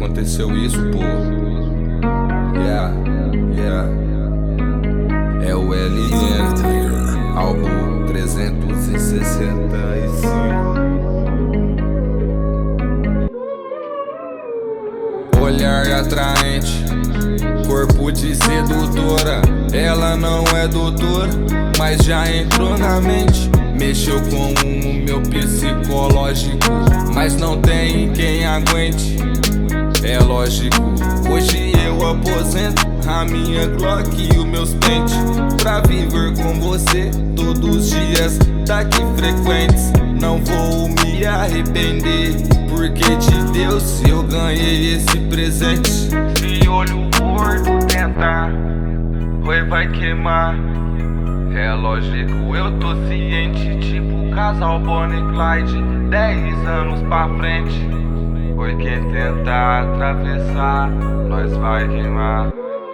aconteceu isso, pô. É o LN, álbum 365. Olhar atraente, corpo de sedutora. Ela não é doutora, mas já entrou na mente. Mexeu com o meu psicológico, mas não tem quem aguente. É lógico, hoje eu aposento a minha Glock e os meus pentes pra viver com você todos os dias daqui frequentes. Não vou me arrepender, porque de Deus eu ganhei esse presente. Se olho gordo tentar, oi vai queimar. É lógico, eu tô ciente, tipo casal Bonnie e Clyde, 10 anos pra frente. Oi, quem tentar atravessar, nós vai queimar.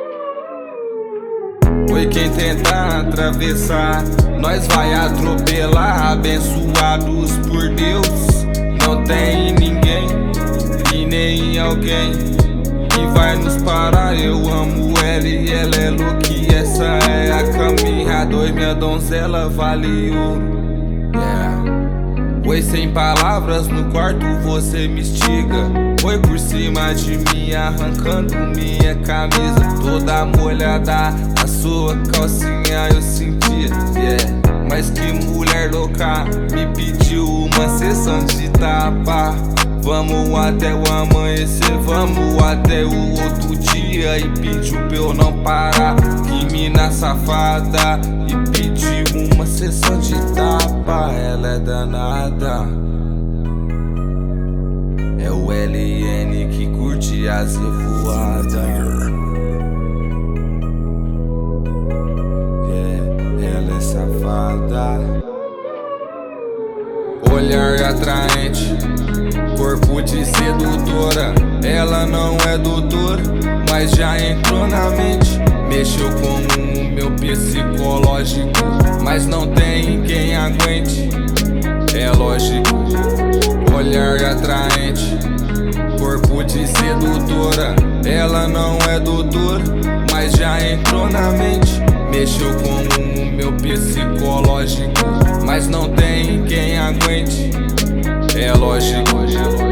Oi, quem tentar atravessar, nós vai atropelar. Abençoados por Deus, não tem ninguém e nem alguém que vai nos parar. Eu amo ela e ela é louca, essa é a caminhada. Oi, minha donzela vale ouro. Oi, sem palavras no quarto você me instiga. Oi, por cima de mim arrancando minha camisa toda molhada. A sua calcinha eu sentia, mas que mulher louca me pediu uma sessão de tapa. Vamos até o amanhecer, vamos até o outro dia. E pediu pra eu não parar, que mina safada. E pediu uma sessão de tapa, ela é danada. É o LN que curte as revoadas. Ela é safada. Olhar atraente, corpo de sedutora. Ela não é doutora, mas já entrou na mente. Mexeu com o meu psicológico, mas não tem quem aguente. É lógico, olhar atraente, corpo de sedutora. Ela não é doutora, mas já entrou na mente. Mexeu com o meu psicológico, mas não tem quem aguente. É lógico.